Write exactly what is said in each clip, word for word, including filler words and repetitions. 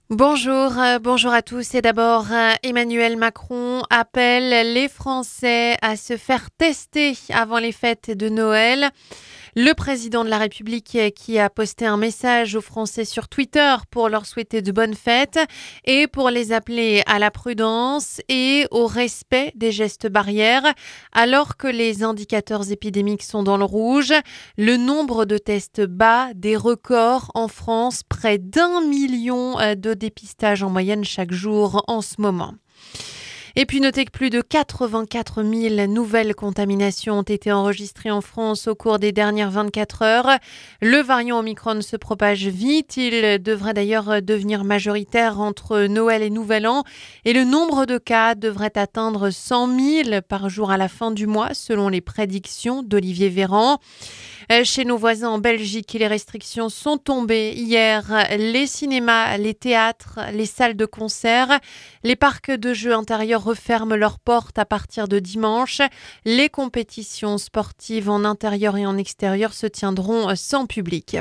Bonjour, euh, bonjour à tous. Et d'abord, euh, Emmanuel Macron appelle les Français à se faire tester avant les fêtes de Noël. Le président de la République euh, qui a posté un message aux Français sur Twitter pour leur souhaiter de bonnes fêtes et pour les appeler à la prudence et au respect des gestes barrières alors que les indicateurs épidémiques sont dans le rouge. Le nombre de tests bat des records en France, près d'un million euh, de dépistages en moyenne chaque jour en ce moment. Et puis notez que plus de quatre-vingt-quatre mille nouvelles contaminations ont été enregistrées en France au cours des dernières vingt-quatre heures. Le variant Omicron se propage vite. Il devrait d'ailleurs devenir majoritaire entre Noël et Nouvel An. Et le nombre de cas devrait atteindre cent mille par jour à la fin du mois, selon les prédictions d'Olivier Véran. Chez nos voisins en Belgique, les restrictions sont tombées hier. Les cinémas, les théâtres, les salles de concert, les parcs de jeux intérieurs referment leurs portes à partir de dimanche. Les compétitions sportives en intérieur et en extérieur se tiendront sans public.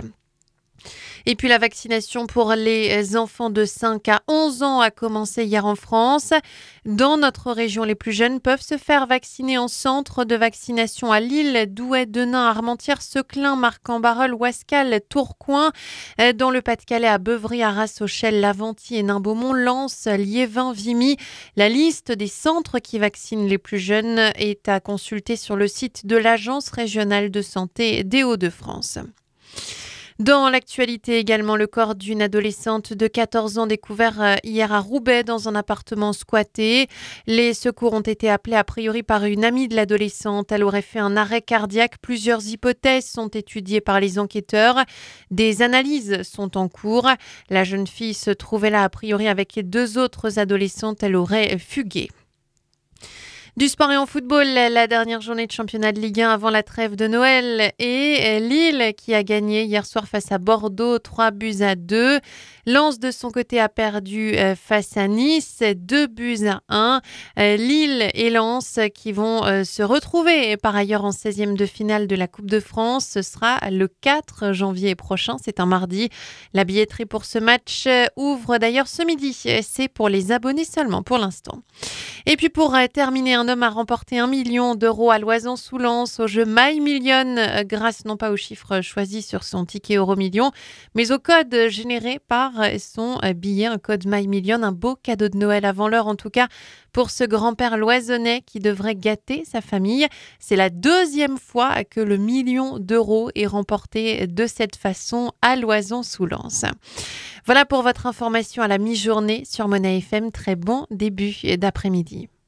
Et puis la vaccination pour les enfants de cinq à onze ans a commencé hier en France. Dans notre région, les plus jeunes peuvent se faire vacciner en centre de vaccination à Lille, Douai, Denain, Armentières, Seclin, Marcq-en-Barœul, Ouascal, Tourcoing. Dans le Pas-de-Calais, à Beuvry, Arras, Auchel, Laventie, Hénin-Beaumont, Lens, Liévin, Vimy. La liste des centres qui vaccinent les plus jeunes est à consulter sur le site de l'Agence régionale de santé des Hauts-de-France. Dans l'actualité également, le corps d'une adolescente de quatorze ans découvert hier à Roubaix dans un appartement squatté. Les secours ont été appelés a priori par une amie de l'adolescente. Elle aurait fait un arrêt cardiaque. Plusieurs hypothèses sont étudiées par les enquêteurs. Des analyses sont en cours. La jeune fille se trouvait là a priori avec deux autres adolescentes. Elle aurait fugué. Du sport et en football, la dernière journée de championnat de Ligue un avant la trêve de Noël et Lille qui a gagné hier soir face à Bordeaux trois buts à deux. Lens de son côté a perdu face à Nice deux buts à un. Lille et Lens qui vont se retrouver par ailleurs en seizième de finale de la Coupe de France. Ce sera le quatre janvier prochain, c'est un mardi. La billetterie pour ce match ouvre d'ailleurs ce midi. C'est pour les abonnés seulement pour l'instant. Et puis pour terminer, un homme a remporté un million d'euros à Loison-sous-Lens au jeu My Million grâce non pas aux chiffres choisis sur son ticket Euro Million, mais au code généré par son billet, un code My Million, un beau cadeau de Noël avant l'heure en tout cas pour ce grand-père loisonnais qui devrait gâter sa famille. C'est la deuxième fois que le million d'euros est remporté de cette façon à Loison-sous-Lens. Voilà pour votre information à la mi-journée sur Mona F M. Très bon début d'après-midi.